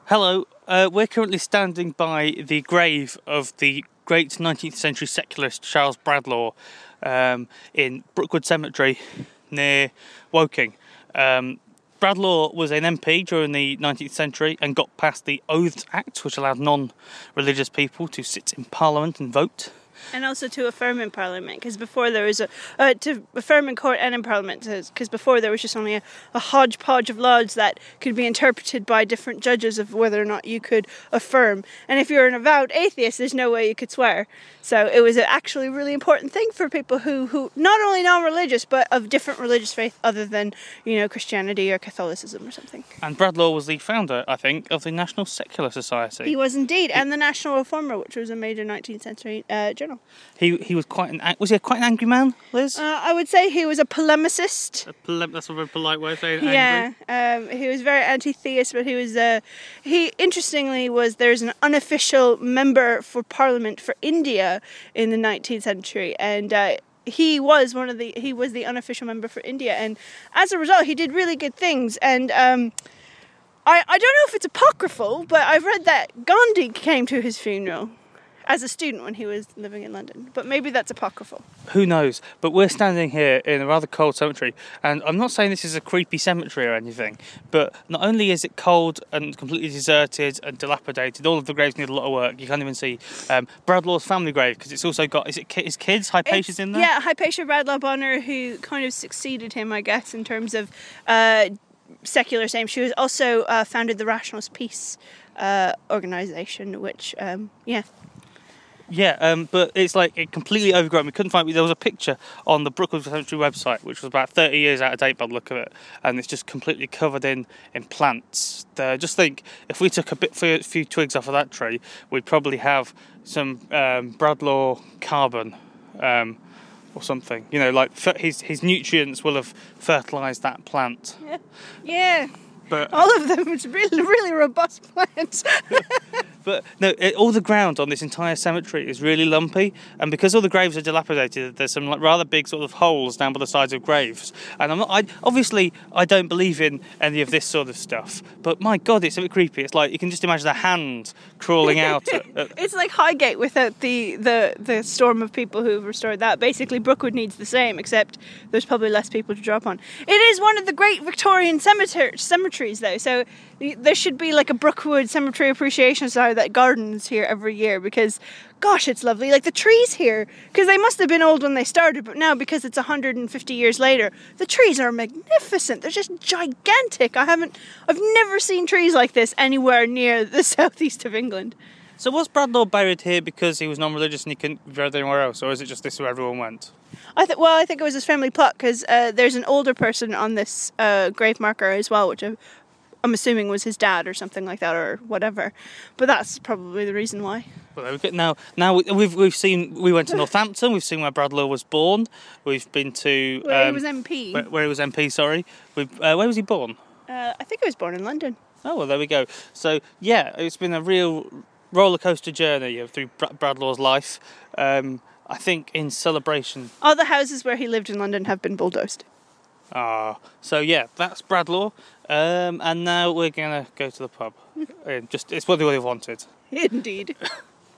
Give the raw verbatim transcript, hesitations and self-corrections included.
Hello, uh, we're currently standing by the grave of the great nineteenth century secularist Charles Bradlaugh um, in Brookwood Cemetery near Woking. Um, Bradlaugh was an M P during the nineteenth century and got passed the Oaths Act, which allowed non-religious people to sit in Parliament and vote. And also to affirm in Parliament, because before there was a... Uh, to affirm in court and in Parliament, because before there was just only a, a hodgepodge of laws that could be interpreted by different judges of whether or not you could affirm. And if you're an avowed atheist, there's no way you could swear. So it was a actually really important thing for people who, who not only non-religious, but of different religious faith other than, you know, Christianity or Catholicism or something. And Bradlaugh was the founder, I think, of the National Secular Society. He was indeed, and the National Reformer, which was a major nineteenth century uh, journal. He he was quite an was he a quite an angry man, Liz? Uh, I would say he was a polemicist. A pole- that's a very polite way of saying yeah, angry. Um, he was very anti-theist, but he was uh, he interestingly was there's an unofficial member for Parliament for India in the nineteenth century, and uh, he was one of the he was the unofficial member for India, and as a result, he did really good things. And um, I I don't know if it's apocryphal, but I've read that Gandhi came to his funeral as a student when he was living in London. But maybe that's apocryphal. Who knows? But we're standing here in a rather cold cemetery, and I'm not saying this is a creepy cemetery or anything, but not only is it cold and completely deserted and dilapidated, all of the graves need a lot of work. You can't even see um, Bradlaugh's family grave, because it's also got, is it his kids, Hypatia's in there? Yeah, Hypatia Bradlaugh Bonner, who kind of succeeded him, I guess, in terms of uh, secular same. She was also uh, founded the Rationalist Peace uh, organisation, which, um, yeah... Yeah, um, but it's like it completely overgrown. We couldn't find. There was a picture on the Brookwood Cemetery website, which was about thirty years out of date by the look of it, and it's just completely covered in in plants. Uh, just think, if we took a bit few, few twigs off of that tree, we'd probably have some um, Bradlaugh carbon um, or something. You know, like his his nutrients will have fertilised that plant. Yeah. Yeah. But all of them. It's really, really robust plants. But no, it, all the ground on this entire cemetery is really lumpy, and because all the graves are dilapidated, there's some like, rather big sort of holes down by the sides of graves. And I'm not, I, obviously, I don't believe in any of this sort of stuff, but my God, it's a bit creepy. It's like you can just imagine a hand crawling out. at, at... It's like Highgate without the, the, the storm of people who've restored that. Basically, Brookwood needs the same, except there's probably less people to drop on. It is one of the great Victorian cemetery, cemeteries, though, so there should be like a Brookwood Cemetery Appreciation Society that gardens here every year, because gosh, it's lovely. Like the trees here, because they must have been old when they started, but now because it's one hundred fifty years later, the trees are magnificent. They're just gigantic. I haven't I've never seen trees like this anywhere near the southeast of England. So was Bradlaugh buried here because he was non-religious and he couldn't be buried anywhere else, or is it just this where everyone went? I th- well, I think it was his family plot, because uh, there's an older person on this uh, grave marker as well, which I've I'm assuming was his dad or something like that, or whatever. But that's probably the reason why. Well, there we go. Now, now we've we've seen. We went to Northampton. We've seen where Bradlaugh was born. We've been to where um, he was M P. Where, where he was M P. Sorry. We've, uh, where was he born? Uh, I think he was born in London. Oh well, there we go. So yeah, it's been a real roller coaster journey through Bradlaugh's life. Um, I think in celebration. All the houses where he lived in London have been bulldozed. Ah, so yeah, that's Bradlaugh, um, and now we're gonna go to the pub. Just it's what they would have wanted. Indeed.